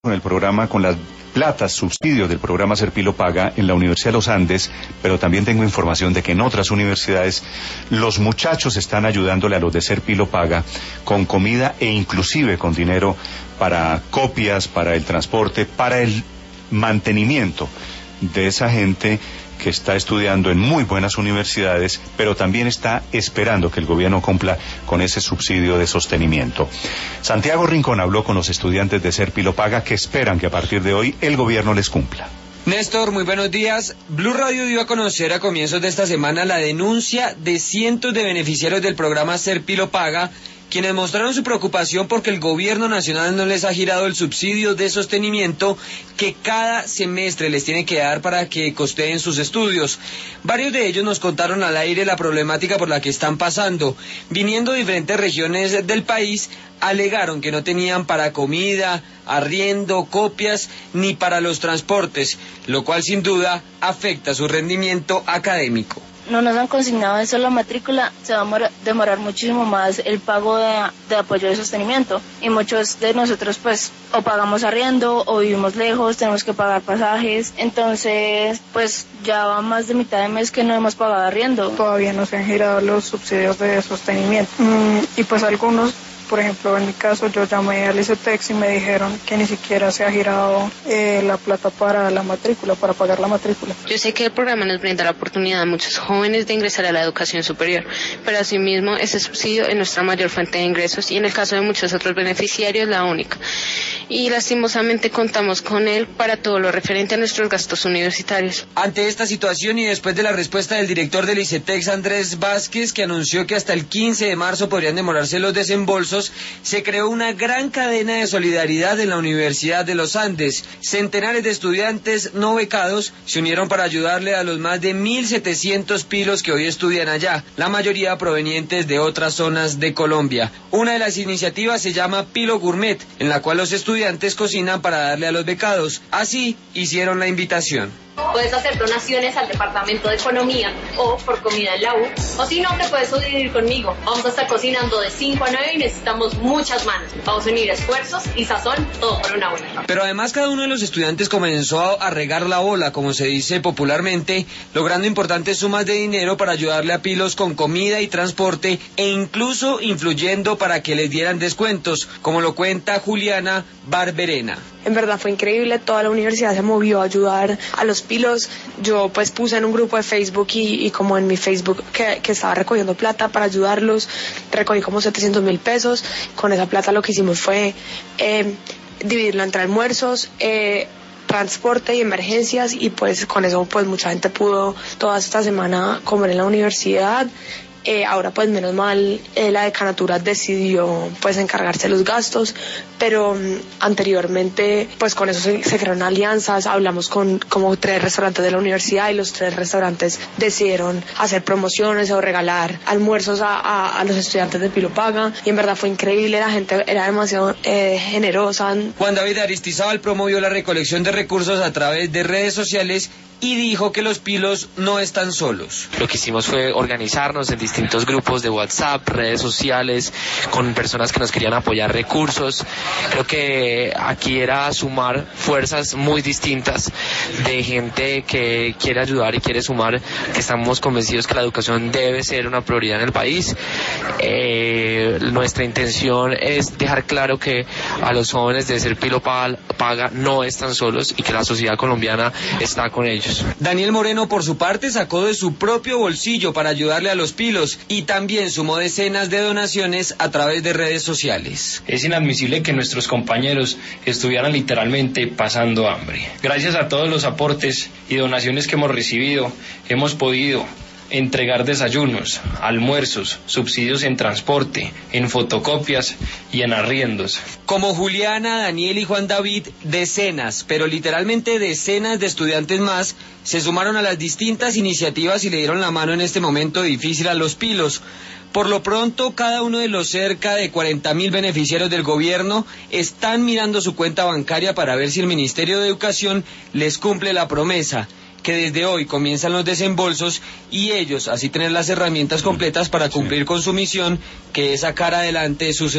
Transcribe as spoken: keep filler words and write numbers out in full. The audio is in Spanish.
Con el programa, con las platas, subsidios del programa Serpilo Paga en la Universidad de los Andes, pero también tengo información de que en otras universidades los muchachos están ayudándole a los de Serpilo Paga con comida e inclusive con dinero para copias, para el transporte, para el mantenimiento de esa gente que está estudiando en muy buenas universidades, pero también está esperando que el gobierno cumpla con ese subsidio de sostenimiento. Santiago Rincón habló con los estudiantes de Serpilo Paga que esperan que a partir de hoy el gobierno les cumpla. Néstor, muy buenos días. Blue Radio dio a conocer a comienzos de esta semana la denuncia de cientos de beneficiarios del programa Serpilo Paga, quienes mostraron su preocupación porque el gobierno nacional no les ha girado el subsidio de sostenimiento que cada semestre les tiene que dar para que costeen sus estudios. Varios de ellos nos contaron al aire la problemática por la que están pasando. Viniendo de diferentes regiones del país, alegaron que no tenían para comida, arriendo, copias, ni para los transportes, lo cual sin duda afecta su rendimiento académico. No nos han consignado eso la matrícula, se va a demorar muchísimo más el pago de, de apoyo de sostenimiento, y muchos de nosotros pues o pagamos arriendo o vivimos lejos, tenemos que pagar pasajes, entonces pues ya va más de mitad de mes que no hemos pagado arriendo. Todavía no se han girado los subsidios de sostenimiento mm, y pues algunos, por ejemplo, en mi caso, yo llamé al ICETEX y me dijeron que ni siquiera se ha girado eh, la plata para la matrícula, para pagar la matrícula. Yo sé que el programa nos brinda la oportunidad a muchos jóvenes de ingresar a la educación superior, pero asimismo ese subsidio es nuestra mayor fuente de ingresos y en el caso de muchos otros beneficiarios la única. Y lastimosamente contamos con él para todo lo referente a nuestros gastos universitarios. Ante esta situación y después de la respuesta del director del ICETEX, Andrés Vázquez, que anunció que hasta el quince de marzo podrían demorarse los desembolsos, se creó una gran cadena de solidaridad en la Universidad de los Andes. Centenares de estudiantes no becados se unieron para ayudarle a los más de mil setecientos pilos que hoy estudian allá, la mayoría provenientes de otras zonas de Colombia. Una de las iniciativas se llama Pilo Gourmet, en la cual los estudiantes cocinan para darle a los becados. Así hicieron la invitación. Puedes hacer donaciones al Departamento de Economía o por comida en la U, o si no, te puedes unir conmigo. Vamos a estar cocinando de cinco a nueve y necesitamos muchas manos. Vamos a unir esfuerzos y sazón, todo por una buena. Pero además cada uno de los estudiantes comenzó a regar la bola, como se dice popularmente, logrando importantes sumas de dinero para ayudarle a Pilos con comida y transporte e incluso influyendo para que les dieran descuentos, como lo cuenta Juliana Barberena. En verdad fue increíble, toda la universidad se movió a ayudar a los Pilos. Yo pues puse en un grupo de Facebook y, y como en mi Facebook que, que estaba recogiendo plata para ayudarlos, recogí como setecientos mil pesos. Con esa plata lo que hicimos fue eh, dividirlo entre almuerzos, eh, transporte y emergencias, y pues con eso pues mucha gente pudo toda esta semana comer en la universidad. Eh, ahora pues menos mal eh, la decanatura decidió pues encargarse de los gastos, pero um, anteriormente pues con eso se, se crearon alianzas, hablamos con como tres restaurantes de la universidad y los tres restaurantes decidieron hacer promociones o regalar almuerzos a, a, a los estudiantes de Pilo Paga, y en verdad fue increíble, la gente era demasiado eh, generosa. Juan David Aristizábal promovió la recolección de recursos a través de redes sociales y dijo que los Pilos no están solos. Lo que hicimos fue organizarnos en distintos grupos de WhatsApp, redes sociales, con personas que nos querían apoyar recursos. Creo que aquí era sumar fuerzas muy distintas de gente que quiere ayudar y quiere sumar, que estamos convencidos que la educación debe ser una prioridad en el país. Eh, nuestra intención es dejar claro que a los jóvenes de Serpilo Paga no están solos y que la sociedad colombiana está con ellos. Daniel Moreno, por su parte, sacó de su propio bolsillo para ayudarle a los Pilos y también sumó decenas de donaciones a través de redes sociales. Es inadmisible que nuestros compañeros estuvieran literalmente pasando hambre. Gracias a todos los aportes y donaciones que hemos recibido, hemos podido entregar desayunos, almuerzos, subsidios en transporte, en fotocopias y en arriendos. Como Juliana, Daniel y Juan David, decenas, pero literalmente decenas de estudiantes más se sumaron a las distintas iniciativas y le dieron la mano en este momento difícil a los Pilos. Por lo pronto, cada uno de los cerca de cuarenta mil beneficiarios del gobierno están mirando su cuenta bancaria para ver si el Ministerio de Educación les cumple la promesa, que desde hoy comienzan los desembolsos y ellos así tener las herramientas completas para cumplir con su misión, que es sacar adelante sus